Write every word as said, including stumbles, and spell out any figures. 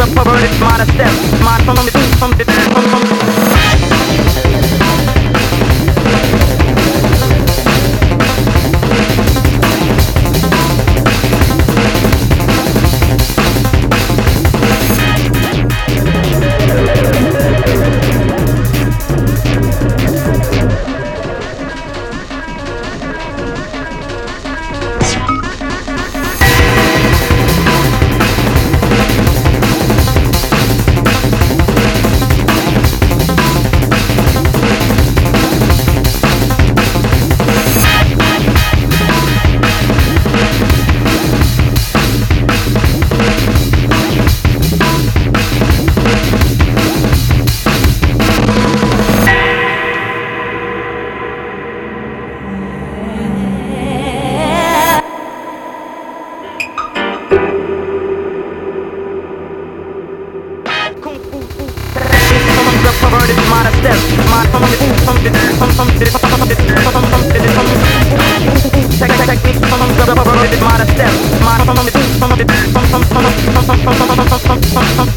perverted modern steps. My from the from the from perverted modern steps. My from the from the from from the from the from the techniques from the perverted modern steps. My from the from the from from from from from from from